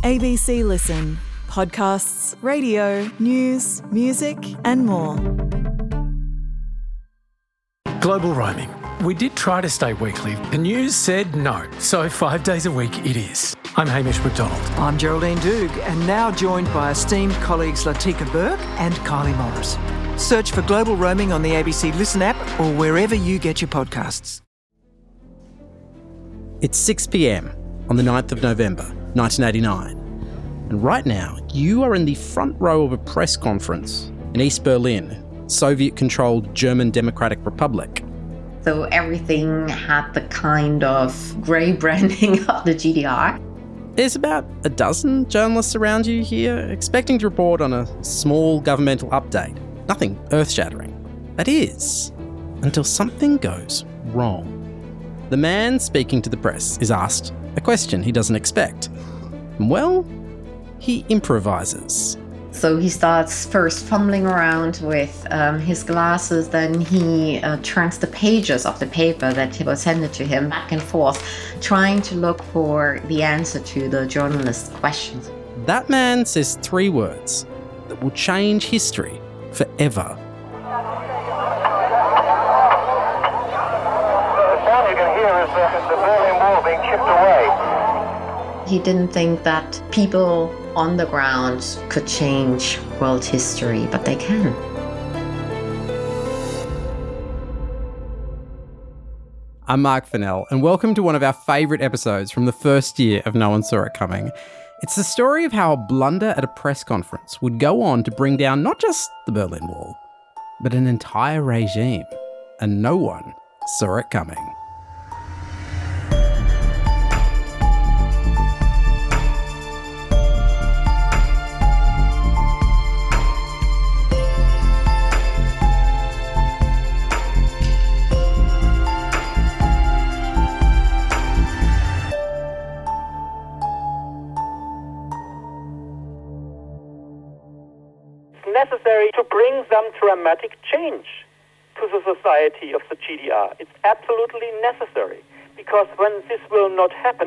ABC Listen. Podcasts, radio, news, music and more. Global roaming. We did try to stay weekly. The news said no, so 5 days a week it is. I'm Hamish McDonald. I'm Geraldine Doog, and now joined by esteemed colleagues Latika Burke and Kylie Morris. Search for Global Roaming on the ABC Listen app or wherever you get your podcasts. It's 6 p.m. on the 9th of November, 1989. And right now, you are in the front row of a press conference in East Berlin, Soviet-controlled German Democratic Republic. So everything had the kind of grey branding of the GDR. There's about a dozen journalists around you here, expecting to report on a small governmental update. Nothing earth-shattering. That is, until something goes wrong. The man speaking to the press is asked a question he doesn't expect. And well, he improvises. So he starts first fumbling around with his glasses, then he turns the pages of the paper that was handed to him back and forth, trying to look for the answer to the journalist's questions. That man says 3 words that will change history forever. The sound you can hear is the Berlin Wall being chipped away. He didn't think that people on the ground could change world history, but they can. I'm Mark Fennell, and welcome to one of our favourite episodes from the first year of No One Saw It Coming. It's the story of how a blunder at a press conference would go on to bring down not just the Berlin Wall, but an entire regime, and no one saw it coming. Necessary to bring some dramatic change to the society of the GDR. It's absolutely necessary, because when this will not happen,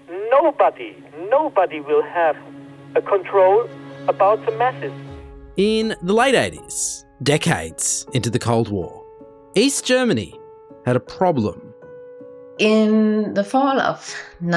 nobody will have a control about the masses. In the late 80s, decades into the Cold War, East Germany had a problem. In the fall of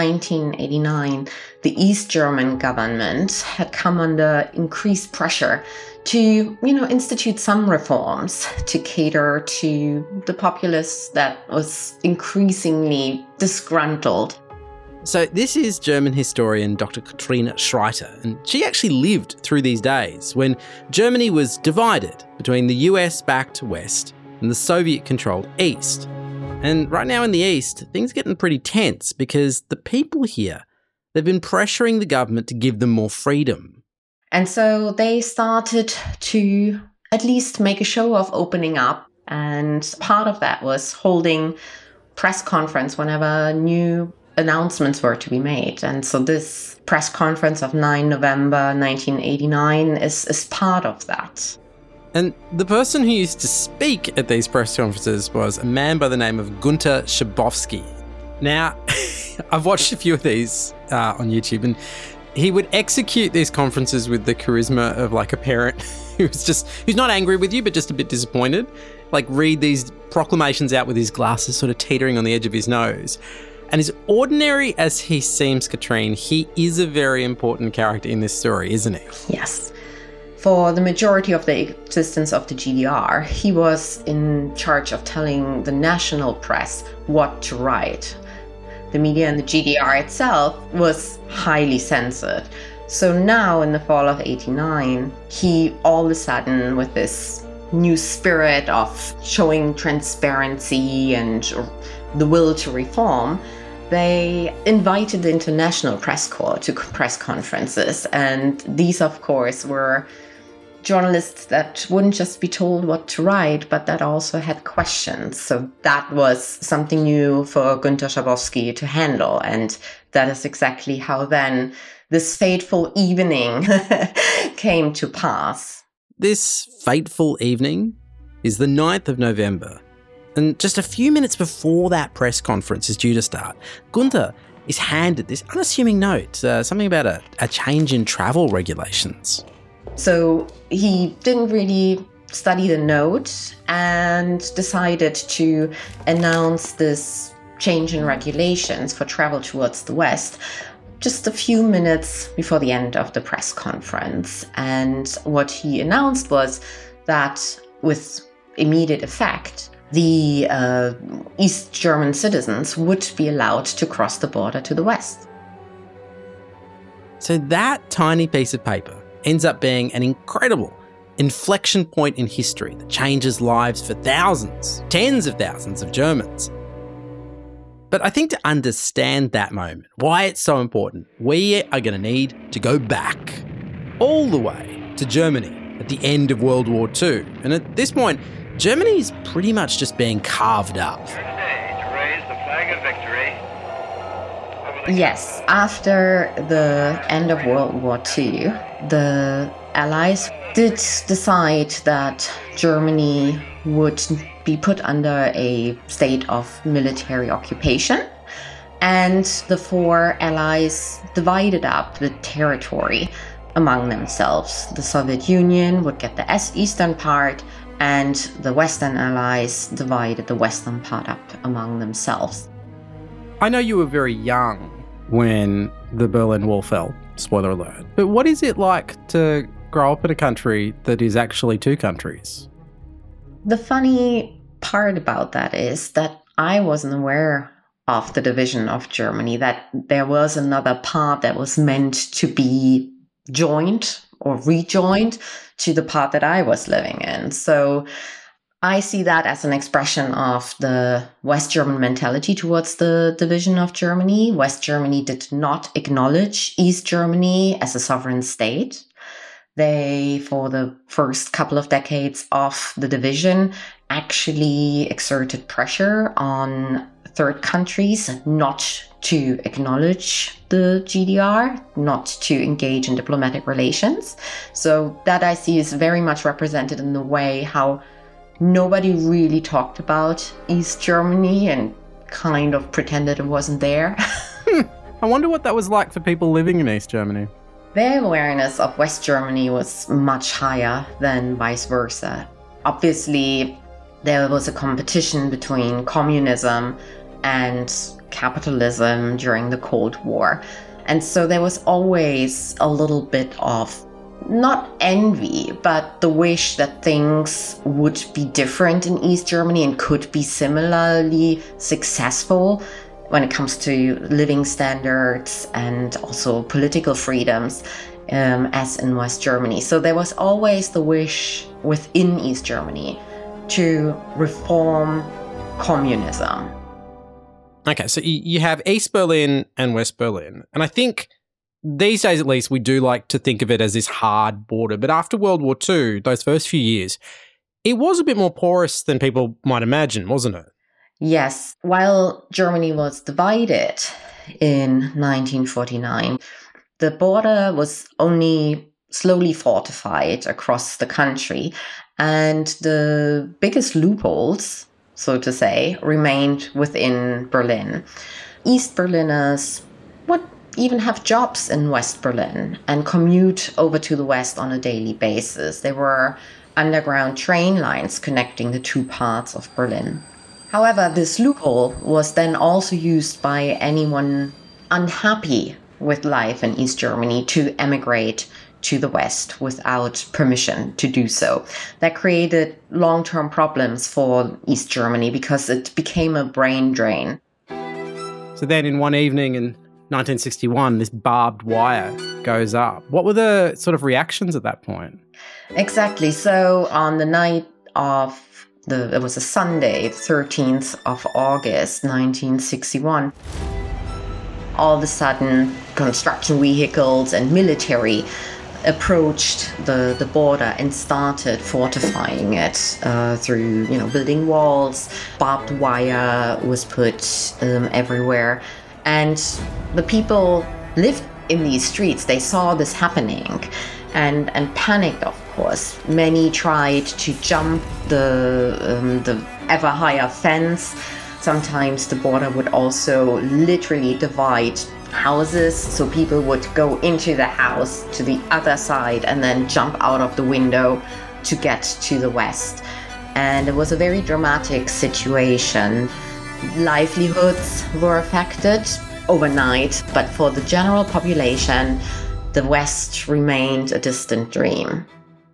1989, the East German government had come under increased pressure to, institute some reforms to cater to the populace that was increasingly disgruntled. So this is German historian Dr. Katrine Schreiter, and she actually lived through these days when Germany was divided between the US-backed West and the Soviet-controlled East. And right now in the East, things are getting pretty tense because the people here, they've been pressuring the government to give them more freedom. And so they started to at least make a show of opening up. And part of that was holding press conference whenever new announcements were to be made. And so this press conference of 9 November 1989 is part of that. And the person who used to speak at these press conferences was a man by the name of Günter Schabowski. Now, I've watched a few of these on YouTube, and he would execute these conferences with the charisma of like a parent who's not angry with you, but just a bit disappointed. Like read these proclamations out with his glasses sort of teetering on the edge of his nose. And as ordinary as he seems, Katrine, he is a very important character in this story, isn't he? Yes. For the majority of the existence of the GDR, he was in charge of telling the national press what to write. The media in the GDR itself was highly censored. So now, in the fall of '89, he all of a sudden, with this new spirit of showing transparency and the will to reform, they invited the International Press Corps to press conferences. And these, of course, were journalists that wouldn't just be told what to write, but that also had questions. So that was something new for Günter Schabowski to handle. And that is exactly how then this fateful evening came to pass. This fateful evening is the 9th of November. And just a few minutes before that press conference is due to start, Günter is handed this unassuming note, something about a change in travel regulations. So he didn't really study the note and decided to announce this change in regulations for travel towards the West just a few minutes before the end of the press conference. And what he announced was that with immediate effect, the East German citizens would be allowed to cross the border to the West. So that tiny piece of paper ends up being an incredible inflection point in history that changes lives for thousands, tens of thousands of Germans. But I think to understand that moment, why it's so important, we are going to need to go back all the way to Germany at the end of World War II. And at this point, Germany is pretty much just being carved up. Yes, after the end of World War II, the Allies did decide that Germany would be put under a state of military occupation, and the four Allies divided up the territory among themselves. The Soviet Union would get the eastern part, and the Western Allies divided the western part up among themselves. I know you were very young when the Berlin Wall fell, spoiler alert, but what is it like to grow up in a country that is actually two countries? The funny part about that is that I wasn't aware of the division of Germany, that there was another part that was meant to be joined or rejoined to the part that I was living in. So I see that as an expression of the West German mentality towards the division of Germany. West Germany did not acknowledge East Germany as a sovereign state. They, for the first couple of decades of the division, actually exerted pressure on third countries not to acknowledge the GDR, not to engage in diplomatic relations. So that I see is very much represented in the way how nobody really talked about East Germany and kind of pretended it wasn't there. I wonder what that was like for people living in East Germany. Their awareness of West Germany was much higher than vice versa. Obviously, there was a competition between communism and capitalism during the Cold War. And so there was always a little bit of, not envy, but the wish that things would be different in East Germany and could be similarly successful when it comes to living standards and also political freedoms as in West Germany. So there was always the wish within East Germany to reform communism. Okay, so you have East Berlin and West Berlin. And I think these days, at least, we do like to think of it as this hard border. But after World War II, those first few years, it was a bit more porous than people might imagine, wasn't it? Yes. While Germany was divided in 1949, the border was only slowly fortified across the country. And the biggest loopholes, so to say, remained within Berlin. East Berliners would even have jobs in West Berlin and commute over to the West on a daily basis. There were underground train lines connecting the two parts of Berlin. However, this loophole was then also used by anyone unhappy with life in East Germany to emigrate to the West without permission to do so. That created long-term problems for East Germany because it became a brain drain. So then in one evening in 1961, this barbed wire goes up. What were the sort of reactions at that point? Exactly. So on the night of it was a Sunday, 13th of August, 1961. All of a sudden, construction vehicles and military approached the border and started fortifying it through, building walls. Barbed wire was put everywhere. And the people lived in these streets. They saw this happening and panicked, of course. Many tried to jump the ever higher fence. Sometimes the border would also literally divide houses, so people would go into the house to the other side and then jump out of the window to get to the west. And it was a very dramatic situation. Livelihoods were affected overnight, but for the general population, the West remained a distant dream.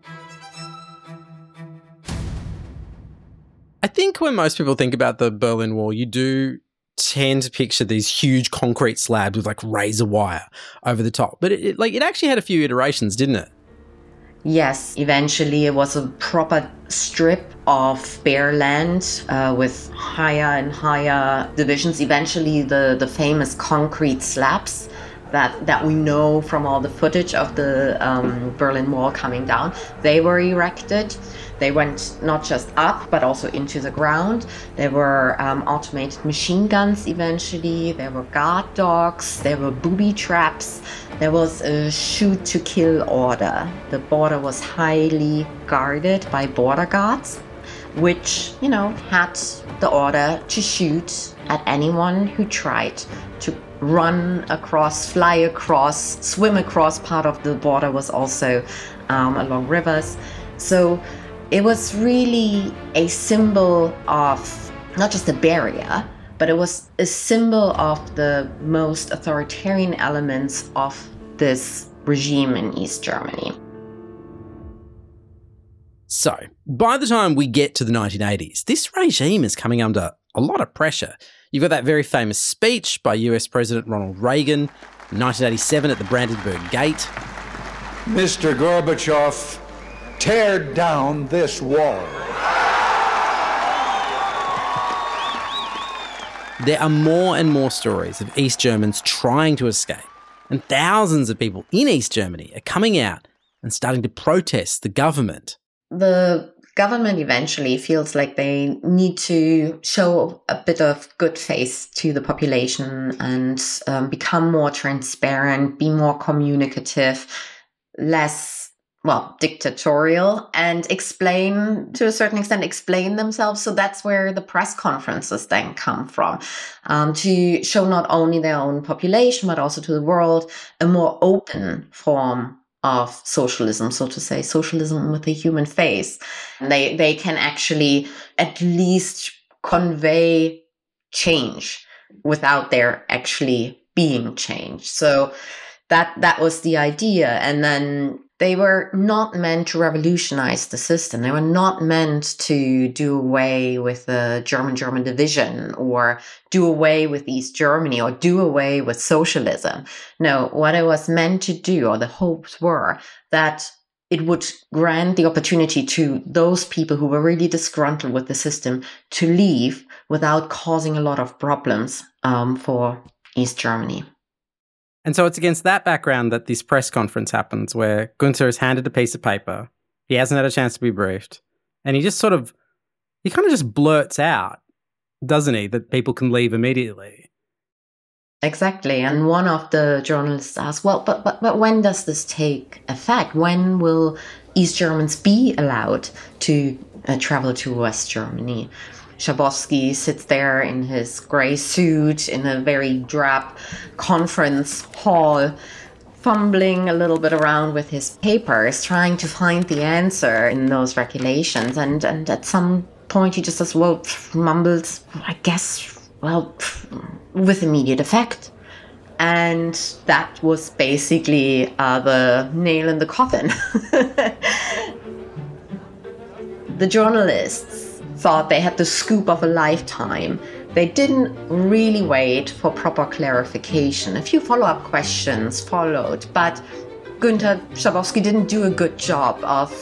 I think when most people think about the Berlin Wall, you do tend to picture these huge concrete slabs with like razor wire over the top. But it actually had a few iterations, didn't it? Yes, eventually it was a proper strip of bare land with higher and higher divisions. Eventually the famous concrete slabs that we know from all the footage of the Berlin Wall coming down, they were erected. They went not just up, but also into the ground. There were automated machine guns eventually. There were guard dogs. There were booby traps. There was a shoot-to-kill order. The border was highly guarded by border guards, which, had the order to shoot at anyone who tried to run across, fly across, swim across. Part of the border was also along rivers. So it was really a symbol of not just a barrier, but it was a symbol of the most authoritarian elements of this regime in East Germany. So, by the time we get to the 1980s, this regime is coming under a lot of pressure. You've got that very famous speech by US President Ronald Reagan in 1987 at the Brandenburg Gate. Mr. Gorbachev, tear down this wall. There are more and more stories of East Germans trying to escape, and thousands of people in East Germany are coming out and starting to protest the government. The government eventually feels like they need to show a bit of good face to the population and become more transparent, be more communicative, less dictatorial, and explain themselves. So that's where the press conferences then come from, to show not only their own population, but also to the world, a more open form of socialism, so to say, socialism with a human face. And they can actually at least convey change without there actually being change. So that was the idea. And then they were not meant to revolutionize the system. They were not meant to do away with the German division or do away with East Germany or do away with socialism. No, what it was meant to do, or the hopes were, that it would grant the opportunity to those people who were really disgruntled with the system to leave without causing a lot of problems for East Germany. And so it's against that background that this press conference happens where Günther is handed a piece of paper. He hasn't had a chance to be briefed. And he kind of just blurts out, doesn't he, that people can leave immediately. Exactly. And one of the journalists asked, well, but when does this take effect? When will East Germans be allowed to travel to West Germany? Schabowski sits there in his grey suit in a very drab conference hall, fumbling a little bit around with his papers, trying to find the answer in those regulations. And at some point he just says, mumbles, I guess, with immediate effect. And that was basically the nail in the coffin. The journalists thought they had the scoop of a lifetime. They didn't really wait for proper clarification. A few follow-up questions followed, but Günther Schabowski didn't do a good job of,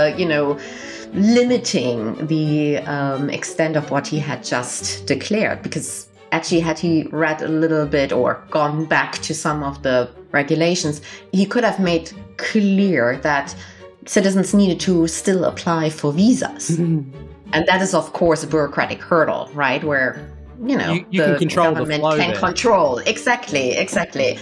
limiting the extent of what he had just declared, because actually had he read a little bit or gone back to some of the regulations, he could have made clear that citizens needed to still apply for visas. And that is, of course, a bureaucratic hurdle, right? Where, you can control government the flow can there. Control. Exactly.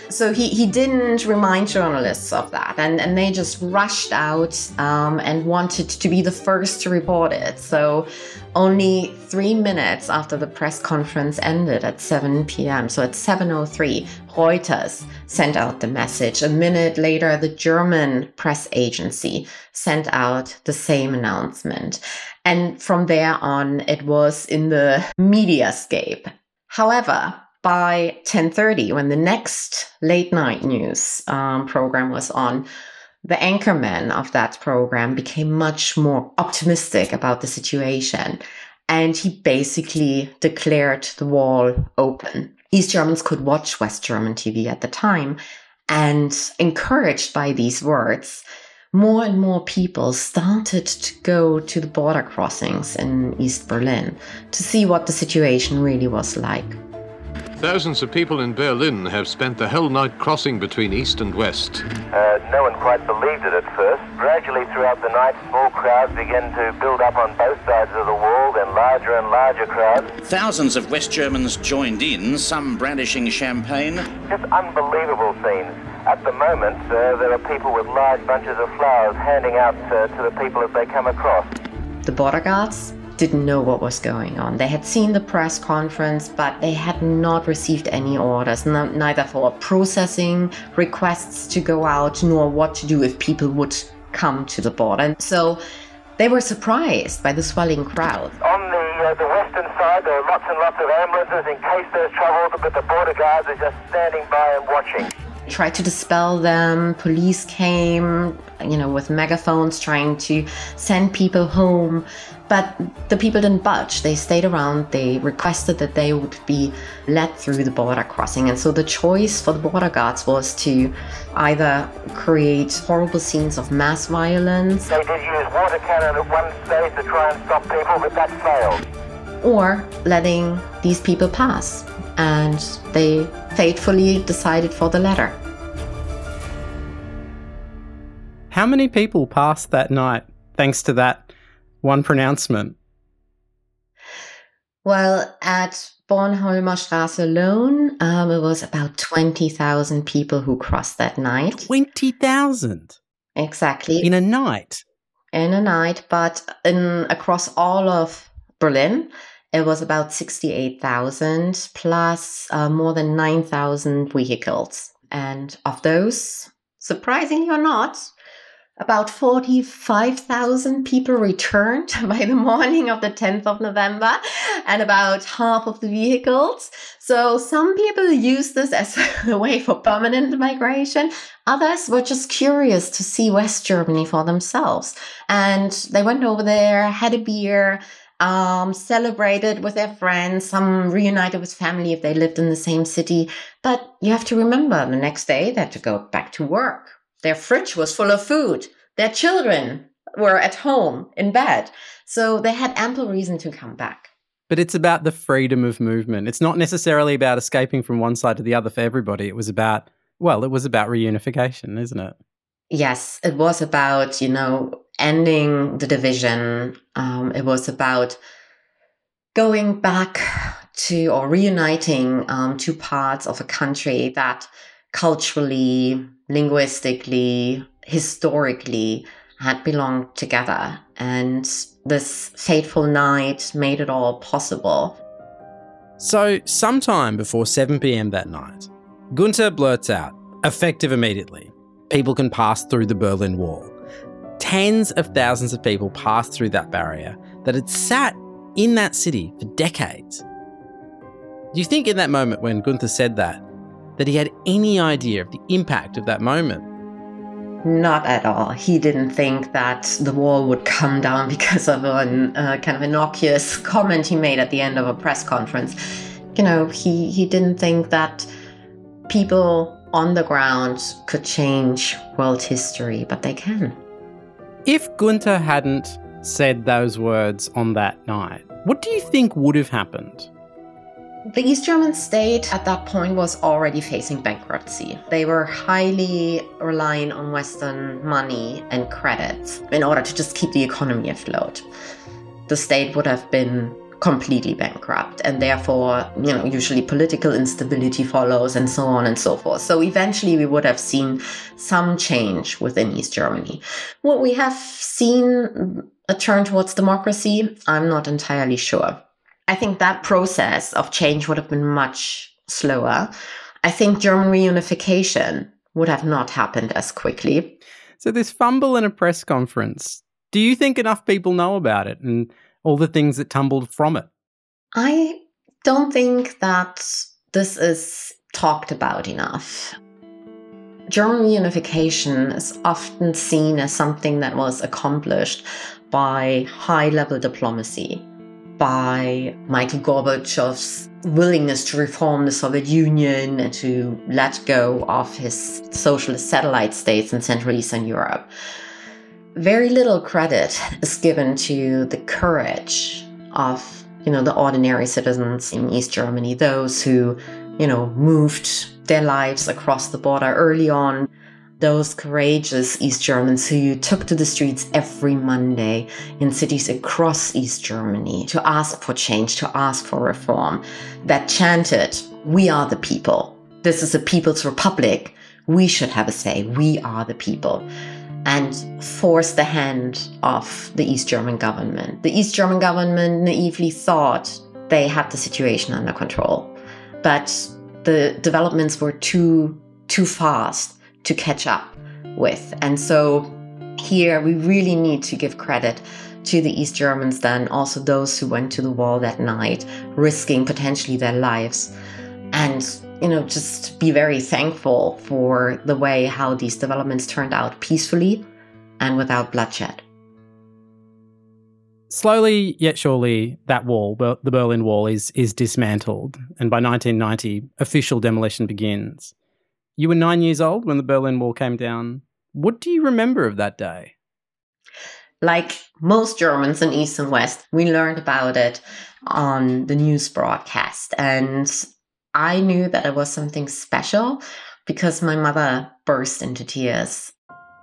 So he didn't remind journalists of that, and they just rushed out and wanted to be the first to report it. So only 3 minutes after the press conference ended at 7 p.m., so at 7:03, Reuters sent out the message. A minute later, the German press agency sent out the same announcement. And from there on, it was in the mediascape. However, by 10:30, when the next late night news program was on, the anchorman of that program became much more optimistic about the situation. And he basically declared the wall open. East Germans could watch West German TV at the time. And encouraged by these words, more and more people started to go to the border crossings in East Berlin to see what the situation really was like. Thousands of people in Berlin have spent the whole night crossing between East and West. No one quite believed it at first. Gradually throughout the night, small crowds began to build up on both sides of the wall, then larger and larger crowds. Thousands of West Germans joined in, some brandishing champagne. Just unbelievable scenes. At the moment, there are people with large bunches of flowers handing out to the people as they come across. The border guards didn't know what was going on. They had seen the press conference, but they had not received any orders, neither for processing requests to go out, nor what to do if people would come to the border. And so they were surprised by the swelling crowd. On the western side, there are lots and lots of ambulances in case there's trouble, but the border guards are just standing by and watching. Tried to dispel them. Police came, with megaphones trying to send people home. But the people didn't budge. They stayed around. They requested that they would be led through the border crossing. And so the choice for the border guards was to either create horrible scenes of mass violence. They did use water cannon at one stage to try and stop people, but that failed. Or letting these people pass. And they faithfully decided for the latter. How many people passed that night thanks to that one pronouncement? Well, at Bornholmer Straße alone, it was about 20,000 people who crossed that night. 20,000? Exactly. In a night? In a night, but across all of Berlin, it was about 68,000 plus more than 9,000 vehicles. And of those, surprisingly or not, about 45,000 people returned by the morning of the 10th of November, and about half of the vehicles. So some people used this as a way for permanent migration. Others were just curious to see West Germany for themselves. And they went over there, had a beer, celebrated with their friends, some reunited with family if they lived in the same city. But you have to remember, the next day they had to go back to work. Their fridge was full of food. Their children were at home in bed. So they had ample reason to come back. But it's about the freedom of movement. It's not necessarily about escaping from one side to the other for everybody. It was about reunification, isn't it? Yes, it was about, ending the division. It was about going back to or reuniting two parts of a country that culturally, linguistically, historically had belonged together. And this fateful night made it all possible. So, sometime before 7 p.m. that night, Gunther blurts out, effective immediately, people can pass through the Berlin Wall. Tens of thousands of people passed through that barrier that had sat in that city for decades. Do you think in that moment when Gunther said that he had any idea of the impact of that moment? Not at all. He didn't think that the wall would come down because of a kind of innocuous comment he made at the end of a press conference. He didn't think that people on the ground could change world history, but they can. If Gunther hadn't said those words on that night, what do you think would have happened? The East German state at that point was already facing bankruptcy. They were highly relying on Western money and credits in order to just keep the economy afloat. The state would have been completely bankrupt, and therefore, usually political instability follows and so on and so forth. So eventually we would have seen some change within East Germany. Would we have seen a turn towards democracy? I'm not entirely sure. I think that process of change would have been much slower. I think German reunification would have not happened as quickly. So this fumble in a press conference, do you think enough people know about it and all the things that tumbled from it? I don't think that this is talked about enough. German reunification is often seen as something that was accomplished by high-level diplomacy, by Michael Gorbachev's willingness to reform the Soviet Union and to let go of his socialist satellite states in Central Eastern Europe. Very little credit is given to the courage of, the ordinary citizens in East Germany, those who, moved their lives across the border early on, those courageous East Germans who took to the streets every Monday in cities across East Germany to ask for change, to ask for reform, that chanted, "We are the people. This is a people's republic. We should have a say. We are the people." And forced the hand of the East German government. The East German government naively thought they had the situation under control. But the developments were too fast to catch up with. And so here we really need to give credit to the East Germans, then also those who went to the wall that night, risking potentially their lives. And just be very thankful for the way how these developments turned out peacefully and without bloodshed. Slowly yet surely, that wall, the Berlin Wall, is dismantled. And by 1990, official demolition begins. You were 9 years old when the Berlin Wall came down. What do you remember of that day? Like most Germans in East and West, we learned about it on the news broadcast. And I knew that it was something special because my mother burst into tears.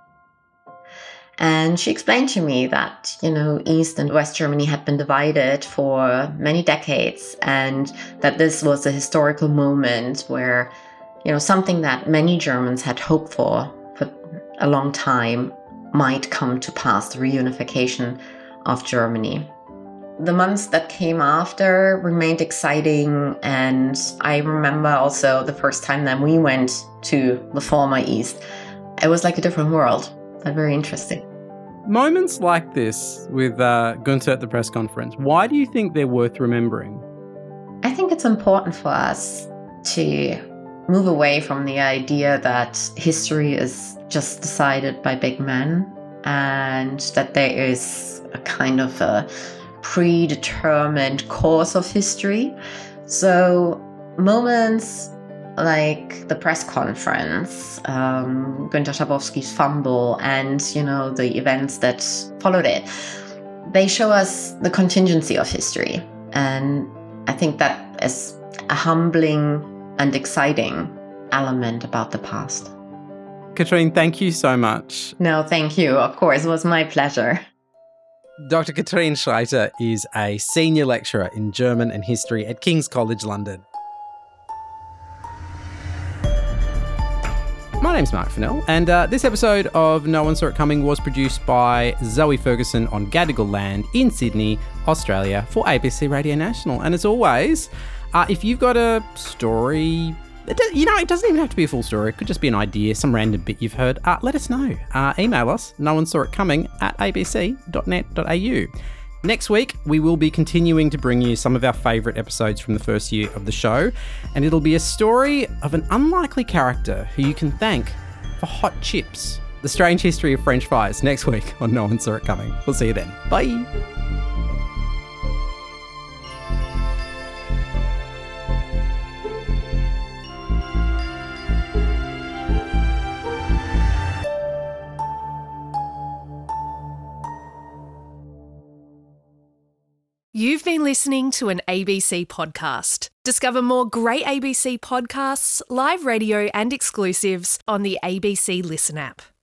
And she explained to me that, East and West Germany had been divided for many decades, and that this was a historical moment where, something that many Germans had hoped for a long time might come to pass, the reunification of Germany. The months that came after remained exciting, and I remember also the first time that we went to the former East. It was like a different world, but very interesting. Moments like this with Günther at the press conference, why do you think they're worth remembering? I think it's important for us to move away from the idea that history is just decided by big men and that there is a kind of a predetermined course of history. So moments like the press conference, Günther Schabowski's fumble, and the events that followed it, they show us the contingency of history. And I think that is a humbling and exciting element about the past. Katrine, thank you so much. No, thank you. Of course, it was my pleasure. Dr. Katrine Schreiter is a senior lecturer in German and history at King's College London. My name's Mark Fennell, and this episode of No One Saw It Coming was produced by Zoe Ferguson on Gadigal land in Sydney, Australia, for ABC Radio National. And as always, if you've got a story, it doesn't even have to be a full story. It could just be an idea, some random bit you've heard. Let us know. Email us, noonesawitcoming@abc.net.au. Next week, we will be continuing to bring you some of our favourite episodes from the first year of the show, and it'll be a story of an unlikely character who you can thank for hot chips. The strange history of French fries next week on No One Saw It Coming. We'll see you then. Bye. You've been listening to an ABC podcast. Discover more great ABC podcasts, live radio and exclusives on the ABC Listen app.